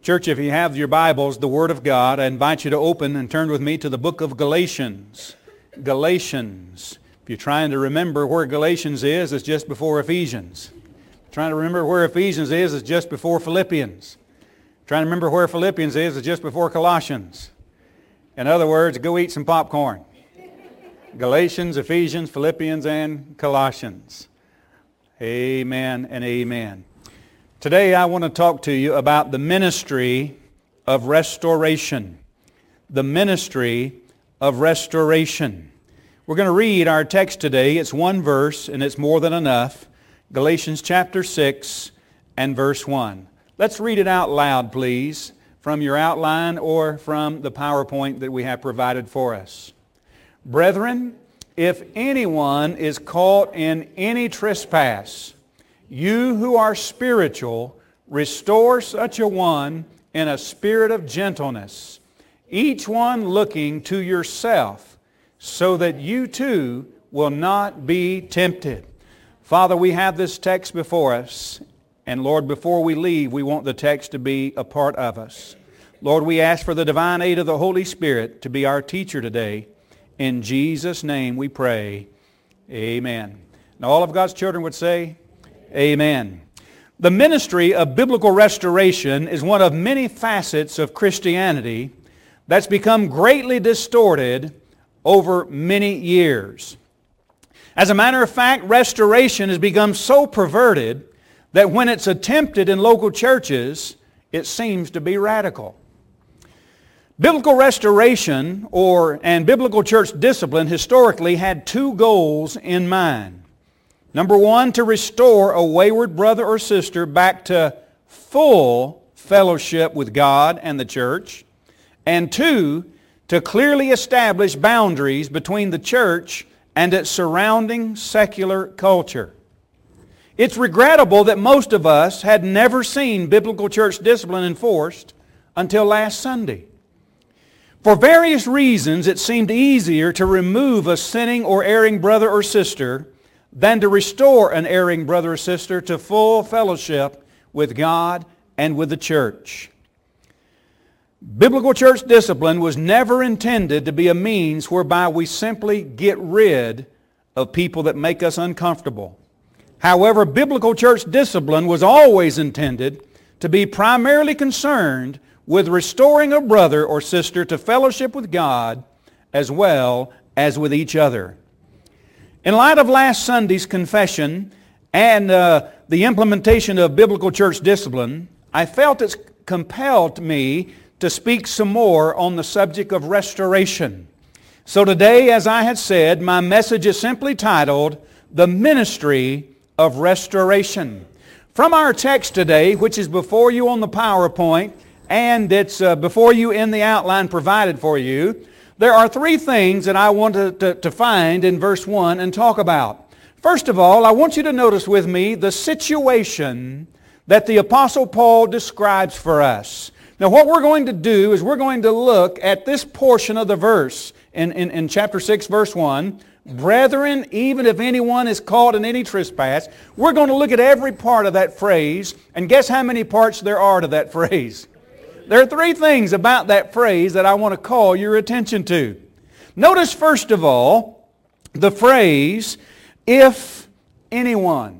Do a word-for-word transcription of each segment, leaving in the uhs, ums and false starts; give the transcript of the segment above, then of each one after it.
Church, if you have your Bibles, the Word of God, I invite you to open and turn with me to the book of Galatians. Galatians. If you're trying to remember where Galatians is, it's just before Ephesians. Trying to remember where Ephesians is, it's just before Philippians. Trying to remember where Philippians is, it's just before Colossians. In other words, go eat some popcorn. Galatians, Ephesians, Philippians, and Colossians. Amen and amen. Today I want to talk to you about the ministry of restoration. The ministry of restoration. We're going to read our text today. It's one verse and it's more than enough. Galatians chapter six and verse one. Let's read it out loud, please, from your outline or from the PowerPoint that we have provided for us. Brethren, if anyone is caught in any trespass, you who are spiritual, restore such a one in a spirit of gentleness, each one looking to yourself, so that you too will not be tempted. Father, we have this text before us, and Lord, before we leave, we want the text to be a part of us. Lord, we ask for the divine aid of the Holy Spirit to be our teacher today. In Jesus' name we pray. Amen. Now all of God's children would say, Amen. The ministry of biblical restoration is one of many facets of Christianity that's become greatly distorted over many years. As a matter of fact, restoration has become so perverted that when it's attempted in local churches, it seems to be radical. Biblical restoration or and biblical church discipline historically had two goals in mind. Number one, to restore a wayward brother or sister back to full fellowship with God and the church. And two, to clearly establish boundaries between the church and its surrounding secular culture. It's regrettable that most of us had never seen biblical church discipline enforced until last Sunday. For various reasons, it seemed easier to remove a sinning or erring brother or sister than to restore an erring brother or sister to full fellowship with God and with the church. Biblical church discipline was never intended to be a means whereby we simply get rid of people that make us uncomfortable. However, biblical church discipline was always intended to be primarily concerned with restoring a brother or sister to fellowship with God as well as with each other. In light of last Sunday's confession and uh, the implementation of biblical church discipline, I felt it's compelled me to speak some more on the subject of restoration. So today, as I had said, my message is simply titled, The Ministry of Restoration. From our text today, which is before you on the PowerPoint, and it's uh, before you in the outline provided for you, there are three things that I want to, to, to find in verse one and talk about. First of all, I want you to notice with me the situation that the Apostle Paul describes for us. Now what we're going to do is we're going to look at this portion of the verse in, in, in chapter six, verse one. Brethren, even if anyone is caught in any trespass, we're going to look at every part of that phrase, and guess how many parts there are to that phrase? There are three things about that phrase that I want to call your attention to. Notice first of all, the phrase, if anyone.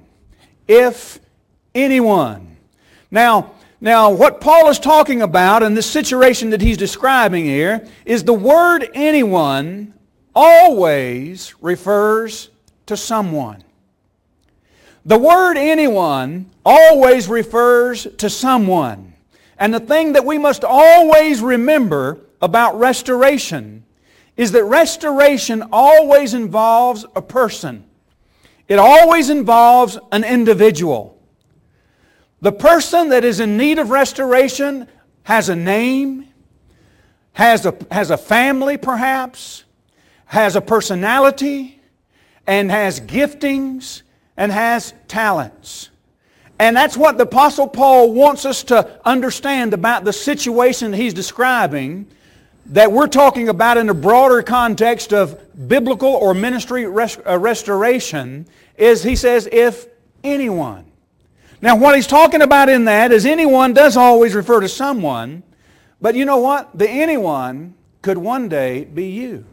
If anyone. Now, now what Paul is talking about in this situation that he's describing here is the word anyone always refers to someone. The word anyone always refers to someone. And the thing that we must always remember about restoration is that restoration always involves a person. It always involves an individual. The person that is in need of restoration has a name, has a, has a family perhaps, has a personality, and has giftings, and has talents. And that's what the Apostle Paul wants us to understand about the situation he's describing, that we're talking about in a broader context of biblical or ministry rest, uh, restoration, is he says, if anyone. Now what he's talking about in that is anyone does always refer to someone, but you know what? The anyone could one day be you.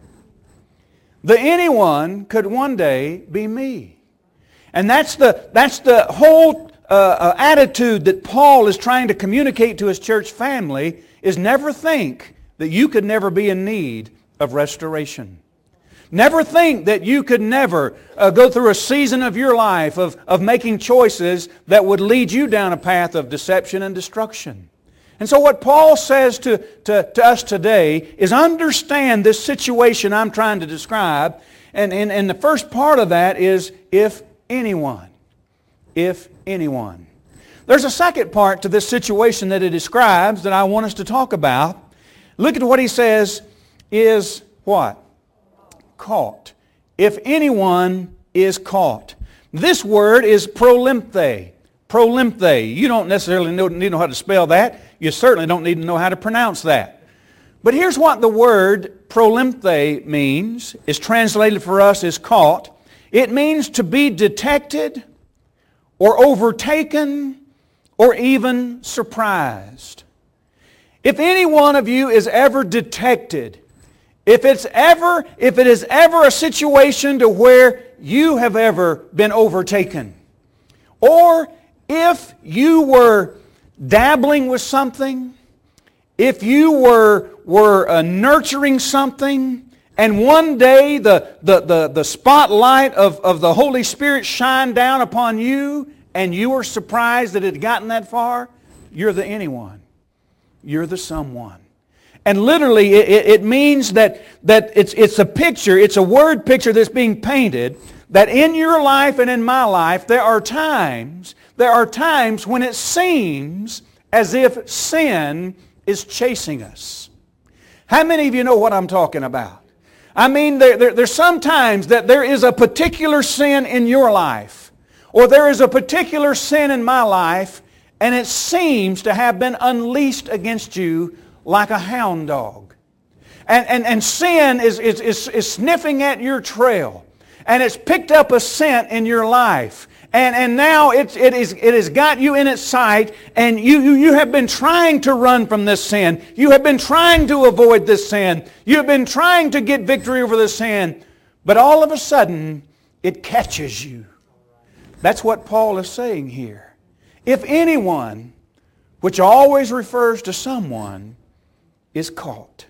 The anyone could one day be me. And that's the, that's the whole uh, uh, attitude that Paul is trying to communicate to his church family, is never think that you could never be in need of restoration. Never think that you could never uh, go through a season of your life of, of making choices that would lead you down a path of deception and destruction. And so what Paul says to, to, to us today is understand this situation I'm trying to describe. And, and, and the first part of that is if anyone. If anyone. There's a second part to this situation that it describes that I want us to talk about. Look at what he says is what? Caught. If anyone is caught. This word is prolymphe. Prolymphe. You don't necessarily know, need to know how to spell that. You certainly don't need to know how to pronounce that. But here's what the word prolymphe means. It's translated for us as caught. It means to be detected or overtaken or even surprised. If any one of you is ever detected, If it's ever, if it is ever a situation to where you have ever been overtaken, or if you were dabbling with something, if you were, were uh, nurturing something, and one day the, the, the, the spotlight of, of the Holy Spirit shined down upon you, and you were surprised that it had gotten that far, you're the anyone. You're the someone. And literally, it, it means that, that it's, it's a picture, it's a word picture that's being painted, that in your life and in my life, there are times, there are times when it seems as if sin is chasing us. How many of you know what I'm talking about? I mean, there, there, there's sometimes that there is a particular sin in your life, or there is a particular sin in my life, and it seems to have been unleashed against you like a hound dog. And, and, and sin is, is, is, is sniffing at your trail. And it's picked up a scent in your life. And, and now it, it, is, it has got you in its sight, and you, you, you have been trying to run from this sin. You have been trying to avoid this sin. You have been trying to get victory over this sin. But all of a sudden, it catches you. That's what Paul is saying here. If anyone, which always refers to someone, is caught.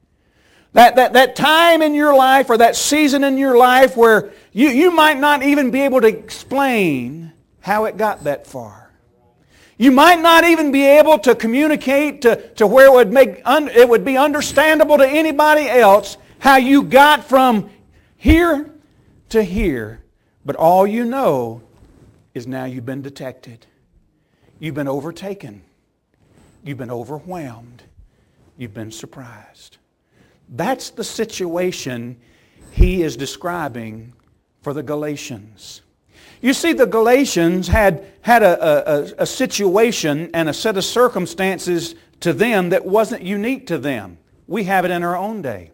That, that, that time in your life or that season in your life where you, you might not even be able to explain how it got that far. You might not even be able to communicate to, to where it would, make un, it would be understandable to anybody else how you got from here to here. But all you know is now you've been detected. You've been overtaken. You've been overwhelmed. You've been surprised. That's the situation he is describing for the Galatians. You see, the Galatians had, had a, a, a situation and a set of circumstances to them that wasn't unique to them. We have it in our own day.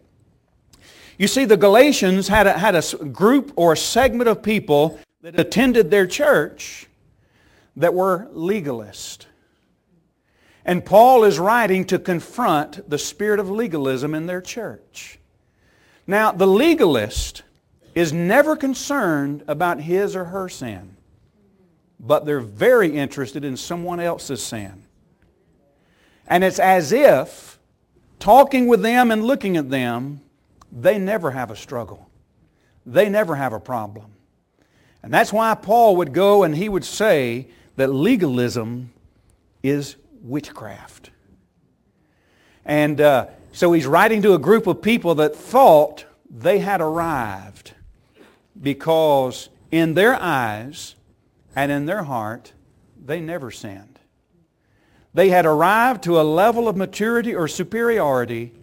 You see, the Galatians had a, had a group or a segment of people that attended their church that were legalists. And Paul is writing to confront the spirit of legalism in their church. Now, the legalist is never concerned about his or her sin, but they're very interested in someone else's sin. And it's as if, talking with them and looking at them, they never have a struggle. They never have a problem. And that's why Paul would go and he would say that legalism is witchcraft. And uh, so he's writing to a group of people that thought they had arrived because in their eyes and in their heart, they never sinned. They had arrived to a level of maturity or superiority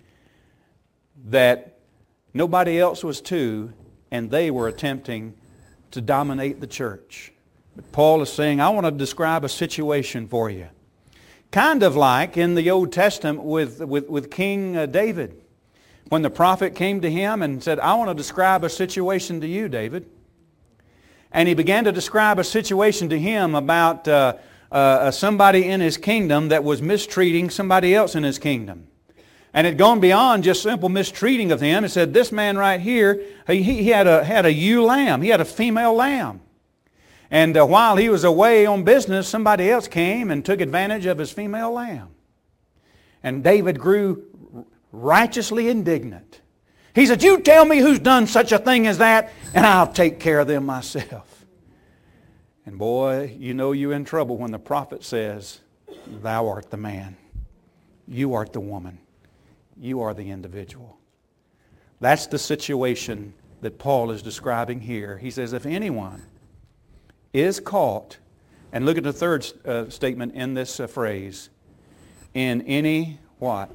that nobody else was to, and they were attempting to dominate the church. But Paul is saying, I want to describe a situation for you. Kind of like in the Old Testament with, with, with King David. When the prophet came to him and said, I want to describe a situation to you, David. And he began to describe a situation to him about uh, uh, somebody in his kingdom that was mistreating somebody else in his kingdom. And it had gone beyond just simple mistreating of him. It said this man right here, he, he had a had a ewe lamb. He had a female lamb. And uh, while he was away on business, somebody else came and took advantage of his female lamb. And David grew righteously indignant. He said, you tell me who's done such a thing as that, and I'll take care of them myself. And boy, you know you're in trouble when the prophet says, thou art the man. You art the woman. You are the individual. That's the situation that Paul is describing here. He says, if anyone is caught, and look at the third uh, statement in this uh, phrase, in any what?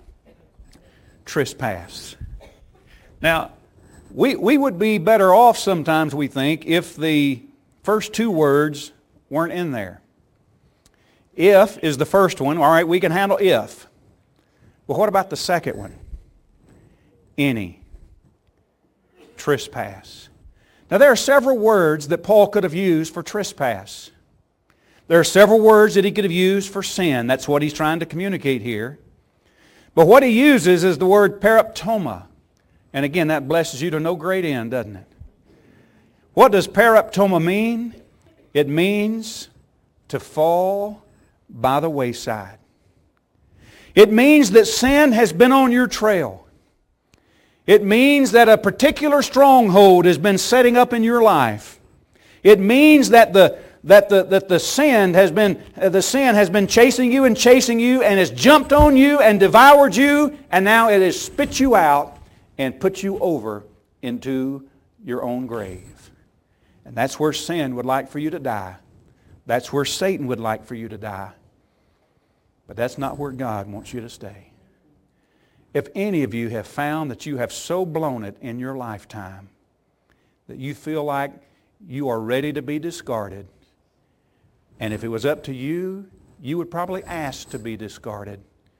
Trespass. Now, we, we would be better off sometimes, we think, if the first two words weren't in there. If is the first one. All right, we can handle if. But what about the second one? Any. Trespass. Now there are several words that Paul could have used for trespass. There are several words that he could have used for sin. That's what he's trying to communicate here. But what he uses is the word paraptoma. And again, that blesses you to no great end, doesn't it? What does paraptoma mean? It means to fall by the wayside. It means that sin has been on your trail. It means that a particular stronghold has been setting up in your life. It means that the that the that the sin has been uh, the sin has been chasing you and chasing you and has jumped on you and devoured you, and now it has spit you out and put you over into your own grave. And that's where sin would like for you to die. That's where Satan would like for you to die. But that's not where God wants you to stay. If any of you have found that you have so blown it in your lifetime that you feel like you are ready to be discarded, and if it was up to you, you would probably ask to be discarded.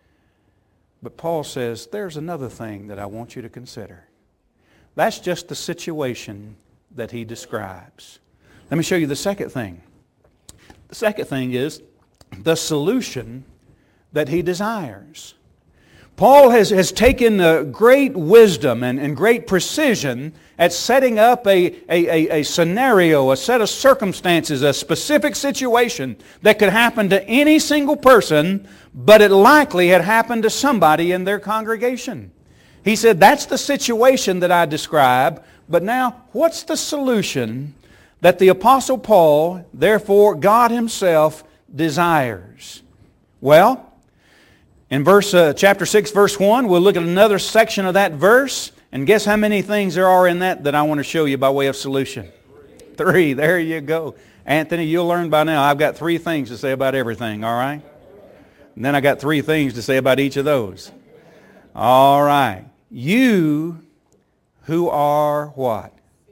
But Paul says, there's another thing that I want you to consider. That's just the situation that he describes. Let me show you the second thing. The second thing is the solution that he desires. Paul has, has taken uh, great wisdom and, and great precision at setting up a, a, a, a scenario, a set of circumstances, a specific situation that could happen to any single person, but it likely had happened to somebody in their congregation. He said, that's the situation that I describe, but now what's the solution that the Apostle Paul, therefore God Himself, desires? Well, in verse uh, chapter six, verse one, we'll look at another section of that verse, and guess how many things there are in that that I want to show you by way of solution? Three. Three. There you go. Anthony, you'll learn by now I've got three things to say about everything, all right? And then I got three things to say about each of those. All right. You who are what?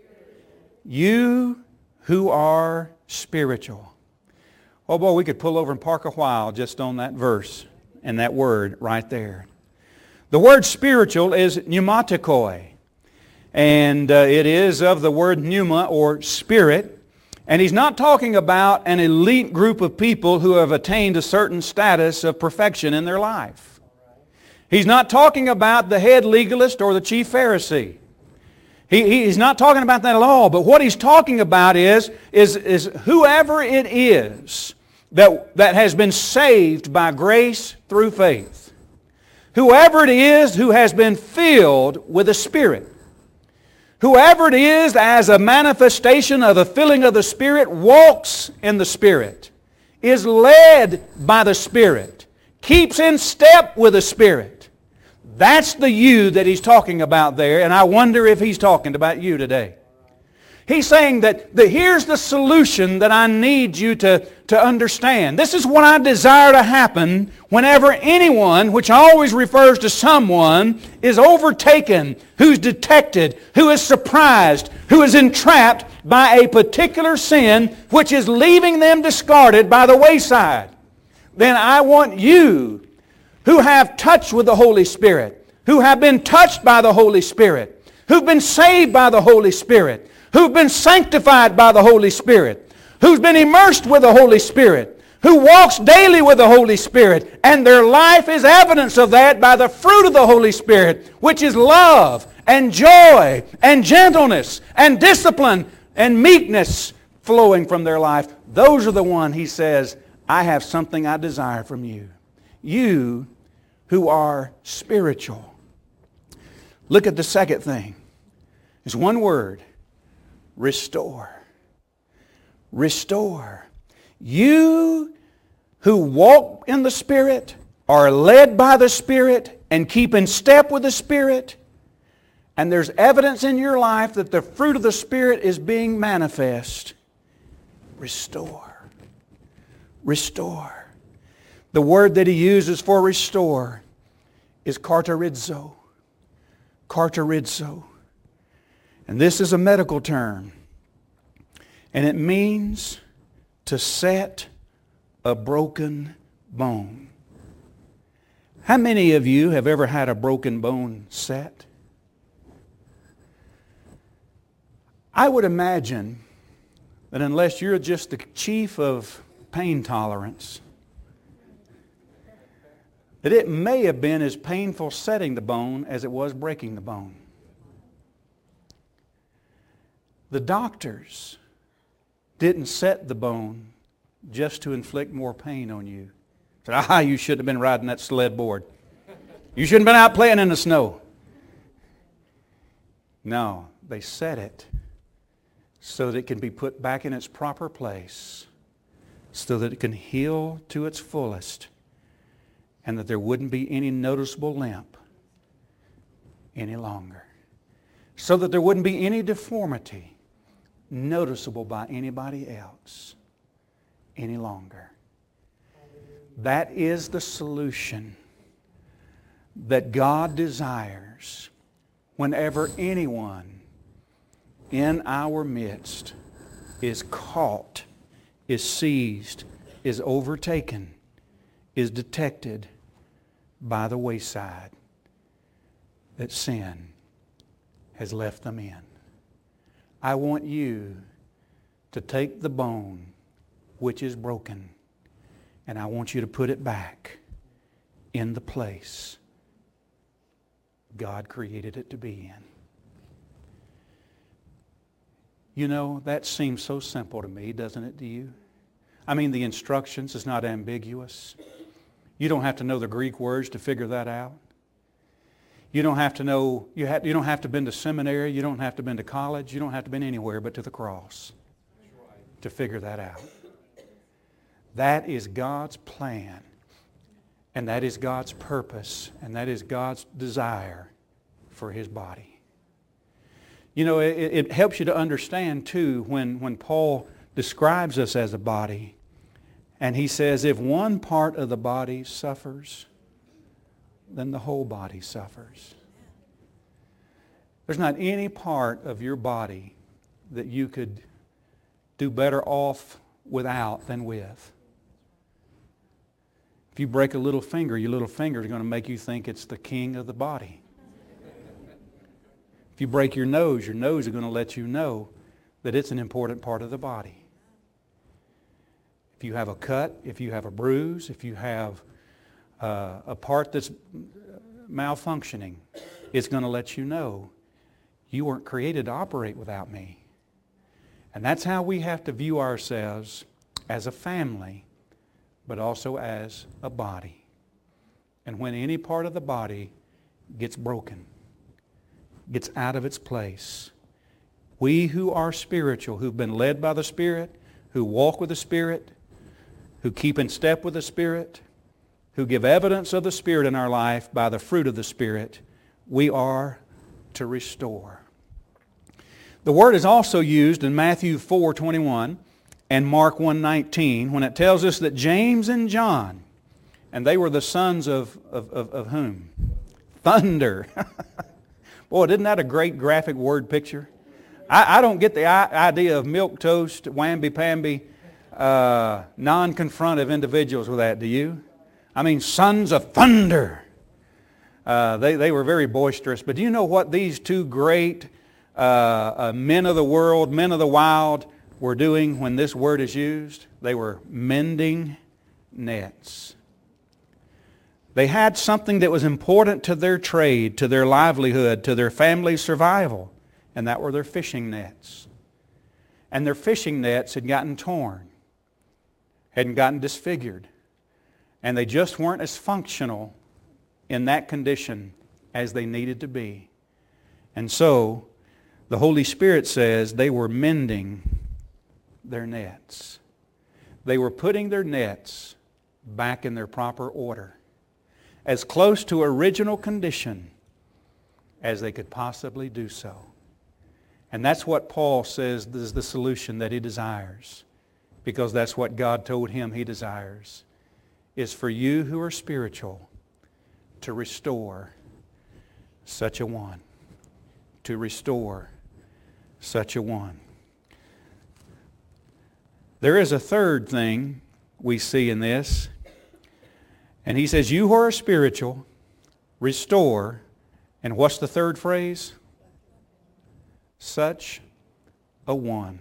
You who are spiritual. Oh boy, we could pull over and park a while just on that verse and that word right there. The word spiritual is pneumatikoi. And uh, it is of the word pneuma or spirit. And he's not talking about an elite group of people who have attained a certain status of perfection in their life. He's not talking about the head legalist or the chief Pharisee. He, he's not talking about that at all. But what he's talking about is, is, is whoever it is that, that has been saved by grace through faith. Whoever it is who has been filled with the Spirit. Whoever it is as a manifestation of the filling of the Spirit walks in the Spirit, is led by the Spirit, keeps in step with the Spirit. That's the you that he's talking about there, and I wonder if he's talking about you today. He's saying that, that here's the solution that I need you to, to understand. This is what I desire to happen whenever anyone, which always refers to someone, is overtaken, who's detected, who is surprised, who is entrapped by a particular sin which is leaving them discarded by the wayside. Then I want you who have touch with the Holy Spirit, who have been touched by the Holy Spirit, who've been saved by the Holy Spirit, who've been sanctified by the Holy Spirit, who's been immersed with the Holy Spirit, who walks daily with the Holy Spirit, and their life is evidence of that by the fruit of the Holy Spirit, which is love and joy and gentleness and discipline and meekness flowing from their life. Those are the one, he says, I have something I desire from you. You who are spiritual. Look at the second thing. It's one word. Restore. Restore. You who walk in the Spirit, are led by the Spirit, and keep in step with the Spirit, and there's evidence in your life that the fruit of the Spirit is being manifest, restore. Restore. The word that he uses for restore is carterizo. Carterizo. And this is a medical term. And it means to set a broken bone. How many of you have ever had a broken bone set? I would imagine that unless you're just the chief of pain tolerance, that it may have been as painful setting the bone as it was breaking the bone. The doctors didn't set the bone just to inflict more pain on you. Said, ah, you shouldn't have been riding that sled board. You shouldn't have been out playing in the snow. No, they set it so that it can be put back in its proper place, so that it can heal to its fullest, and that there wouldn't be any noticeable limp any longer. So that there wouldn't be any deformity noticeable by anybody else any longer. That is the solution that God desires whenever anyone in our midst is caught, is seized, is overtaken, is detected by the wayside that sin has left them in. I want you to take the bone which is broken, and I want you to put it back in the place God created it to be in. You know, that seems so simple to me, doesn't it to you? I mean, the instructions is not ambiguous. You don't have to know the Greek words to figure that out. You don't have to know, you, have, you don't have to have been to seminary, you don't have to have been to college, you don't have to have been anywhere but to the cross to figure that out. That is God's plan, and that is God's purpose, and that is God's desire for His body. You know, it, it helps you to understand, too, when, when Paul describes us as a body, and he says, if one part of the body suffers, then the whole body suffers. There's not any part of your body that you could do better off without than with. If you break a little finger, your little finger is going to make you think it's the king of the body. If you break your nose, your nose is going to let you know that it's an important part of the body. If you have a cut, if you have a bruise, if you have uh, a part that's malfunctioning, it's going to let you know you weren't created to operate without me. And that's how we have to view ourselves as a family, but also as a body. And when any part of the body gets broken, gets out of its place, we who are spiritual, who've been led by the Spirit, who walk with the Spirit, who keep in step with the Spirit, who give evidence of the Spirit in our life by the fruit of the Spirit, we are to restore. The word is also used in Matthew four twenty-one and Mark one nineteen when it tells us that James and John, and they were the sons of, of, of, of whom? Thunder. Boy, isn't that a great graphic word picture? I, I don't get the idea of milquetoast, wamby-pamby, uh, non-confrontive individuals with that, do you? I mean, sons of thunder. Uh, they, they were very boisterous. But do you know what these two great uh, uh, men of the world, men of the wild, were doing when this word is used? They were mending nets. They had something that was important to their trade, to their livelihood, to their family's survival, and that were their fishing nets. And their fishing nets had gotten torn, hadn't gotten disfigured, and they just weren't as functional in that condition as they needed to be. And so, the Holy Spirit says they were mending their nets. They were putting their nets back in their proper order, as close to original condition as they could possibly do so. And that's what Paul says is the solution that he desires, because that's what God told him he desires, is for you who are spiritual to restore such a one. To restore such a one. There is a third thing we see in this. And he says, you who are spiritual, restore. And what's the third phrase? Such a one.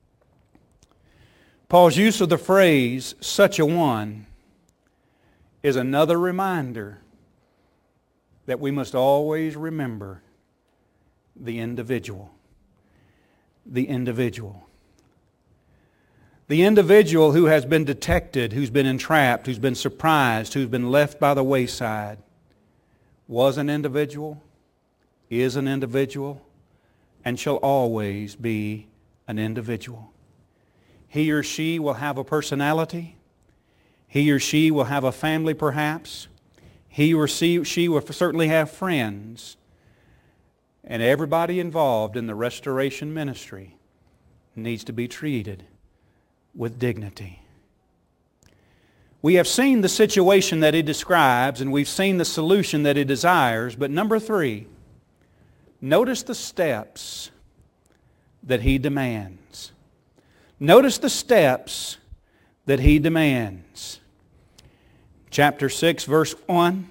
Paul's use of the phrase, such a one, is another reminder that we must always remember the individual. The individual. The individual who has been detected, who's been entrapped, who's been surprised, who's been left by the wayside, was an individual, is an individual, and shall always be an individual. He or she will have a personality. He or she will have a family perhaps. He or she, she will certainly have friends. And everybody involved in the restoration ministry needs to be treated with dignity. We have seen the situation that he describes, and we've seen the solution that he desires, but number three, notice the steps that he demands. Notice the steps that he demands. Chapter six, verse one,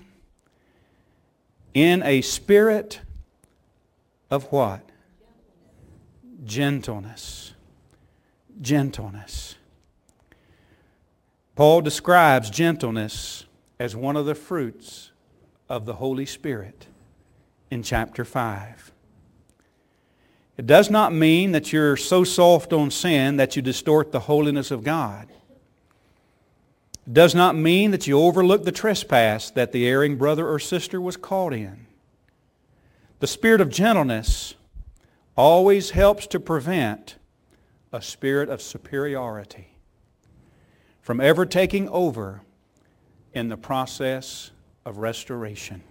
in a spirit of what? Gentleness. Gentleness. Paul describes gentleness as one of the fruits of the Holy Spirit in chapter five. It does not mean that you're so soft on sin that you distort the holiness of God. It does not mean that you overlook the trespass that the erring brother or sister was caught in. The spirit of gentleness always helps to prevent a spirit of superiority from ever taking over in the process of restoration.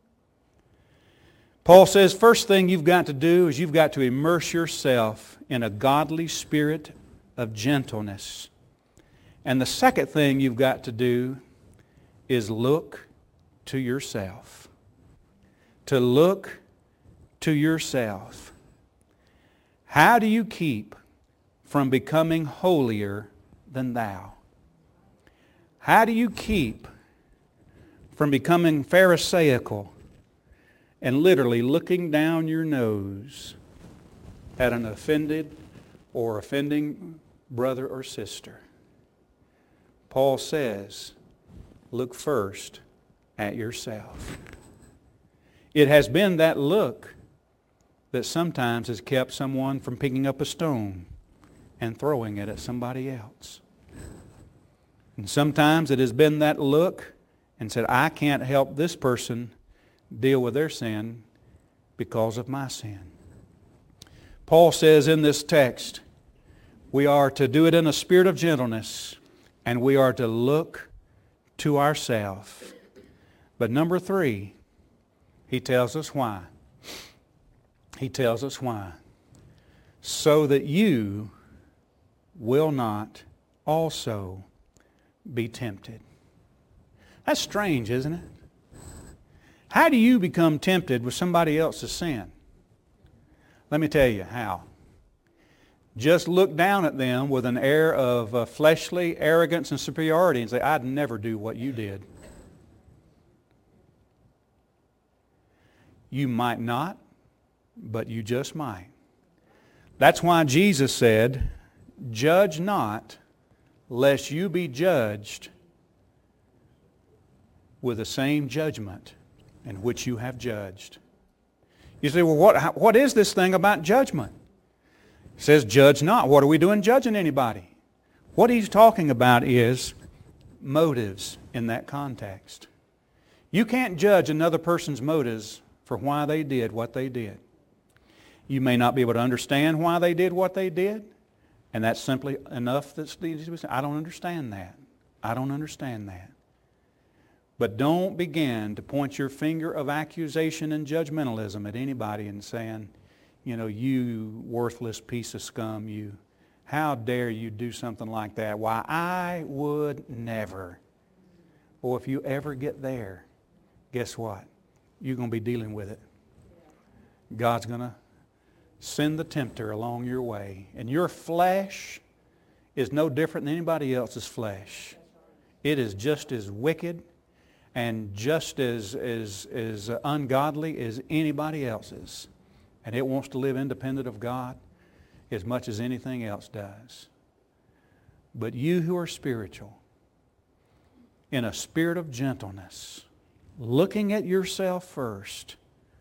Paul says, first thing you've got to do is you've got to immerse yourself in a godly spirit of gentleness. And the second thing you've got to do is look to yourself. To look to yourself. How do you keep from becoming holier than thou? How do you keep from becoming pharisaical and literally looking down your nose at an offended or offending brother or sister? Paul says, look first at yourself. It has been that look that sometimes has kept someone from picking up a stone and throwing it at somebody else. And sometimes it has been that look and said, I can't help this person deal with their sin because of my sin. Paul says in this text, we are to do it in a spirit of gentleness, and we are to look to ourselves. But number three, he tells us why. He tells us why. So that you will not also be tempted. That's strange, isn't it? How do you become tempted with somebody else's sin? Let me tell you how. Just look down at them with an air of uh, fleshly arrogance and superiority and say, I'd never do what you did. You might not, but you just might. That's why Jesus said, judge not, lest you be judged with the same judgment in which you have judged. You say, well, what, what is this thing about judgment? It says, judge not. What are we doing judging anybody? What he's talking about is motives in that context. You can't judge another person's motives for why they did what they did. You may not be able to understand why they did what they did, and that's simply enough that I don't understand that. I don't understand that. But don't begin to point your finger of accusation and judgmentalism at anybody and saying, you know, you worthless piece of scum, you, how dare you do something like that? Why, I would never. Or if you ever get there, guess what? You're going to be dealing with it. God's going to send the tempter along your way. And your flesh is no different than anybody else's flesh. It is just as wicked and just as, as, as ungodly as anybody else's. And it wants to live independent of God as much as anything else does. But you who are spiritual, in a spirit of gentleness, looking at yourself first,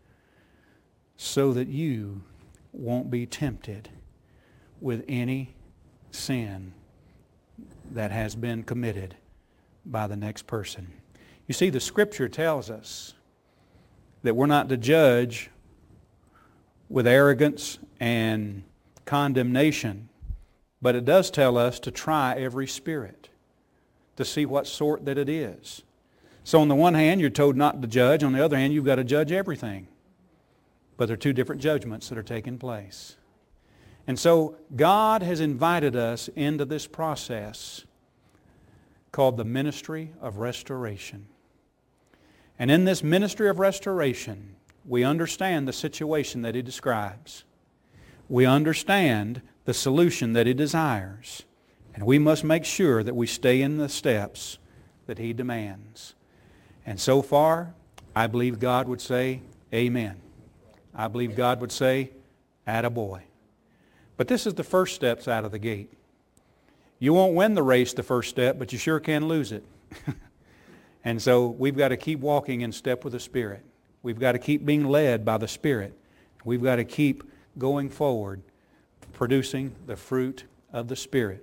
so that you won't be tempted with any sin that has been committed by the next person. You see, the Scripture tells us that we're not to judge with arrogance and condemnation, but it does tell us to try every spirit to see what sort that it is. So on the one hand, you're told not to judge. On the other hand, you've got to judge everything. But there are two different judgments that are taking place. And so God has invited us into this process called the ministry of restoration. And in this ministry of restoration, we understand the situation that He describes. We understand the solution that He desires. And we must make sure that we stay in the steps that He demands. And so far, I believe God would say, amen. I believe God would say, attaboy. But this is the first steps out of the gate. You won't win the race the first step, but you sure can lose it. And so we've got to keep walking in step with the Spirit. We've got to keep being led by the Spirit. We've got to keep going forward, producing the fruit of the Spirit.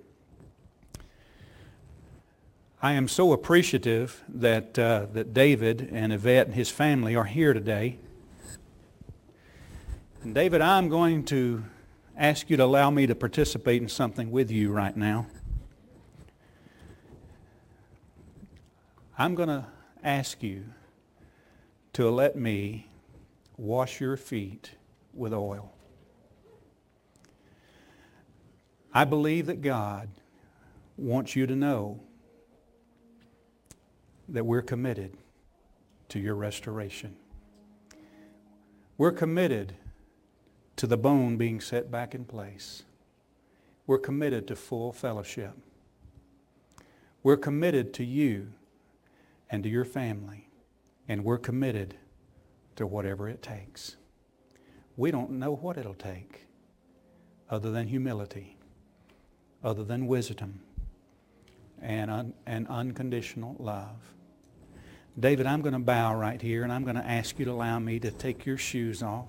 I am so appreciative that, uh, that David and Yvette and his family are here today. And David, I'm going to ask you to allow me to participate in something with you right now. I'm going to ask you to let me wash your feet with oil. I believe that God wants you to know that we're committed to your restoration. We're committed to the bone being set back in place. We're committed to full fellowship. We're committed to you and to your family. And we're committed to whatever it takes. We don't know what it'll take other than humility, other than wisdom, and, un- and unconditional love. David, I'm going to bow right here, and I'm going to ask you to allow me to take your shoes off.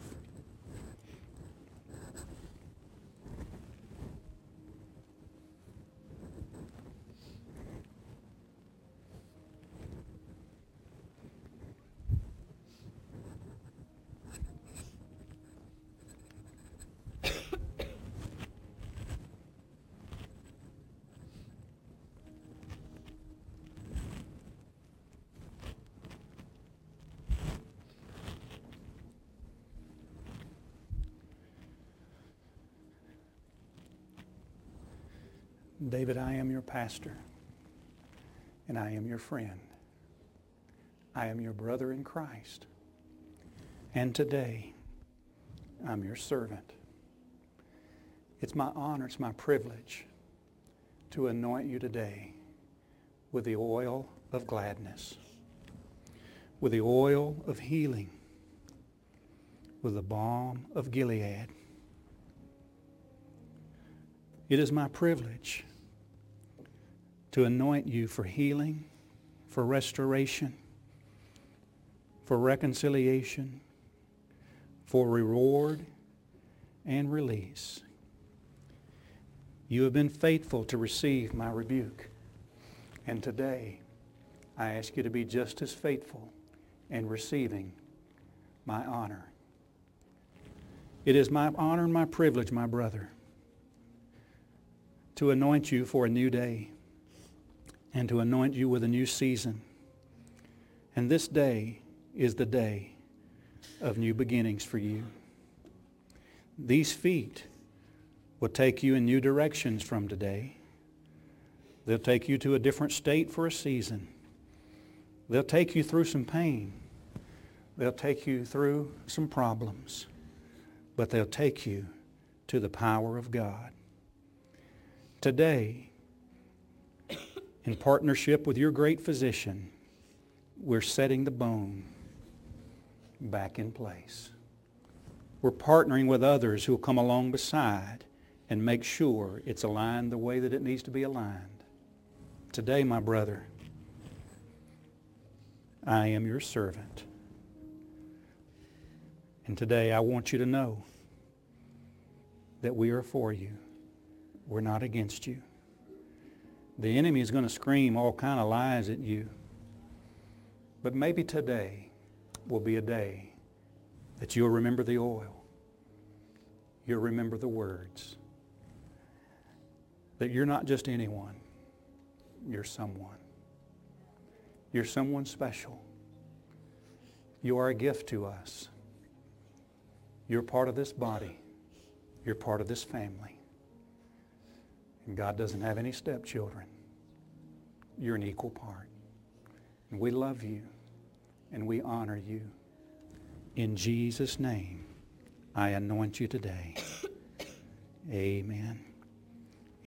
David, I am your pastor, and I am your friend. I am your brother in Christ. And today, I'm your servant. It's my honor, it's my privilege to anoint you today with the oil of gladness, with the oil of healing, with the balm of Gilead. It is my privilege to anoint you for healing, for restoration, for reconciliation, for reward and release. You have been faithful to receive my rebuke. And today, I ask you to be just as faithful in receiving my honor. It is my honor and my privilege, my brother, to anoint you for a new day and to anoint you with a new season. And this day is the day of new beginnings for you. These feet will take you in new directions from today. They'll take you to a different state for a season. They'll take you through some pain. They'll take you through some problems. But they'll take you to the power of God. Today, in partnership with your great physician, we're setting the bone back in place. We're partnering with others who will come along beside and make sure it's aligned the way that it needs to be aligned. Today, my brother, I am your servant. And today I want you to know that we are for you. We're not against you. The enemy is going to scream all kind of lies at you. But maybe today will be a day that you'll remember the oil. You'll remember the words. That you're not just anyone. You're someone. You're someone special. You are a gift to us. You're part of this body. You're part of this family. And God doesn't have any stepchildren. You're an equal part. And we love you and we honor you. In Jesus' name, I anoint you today. Amen.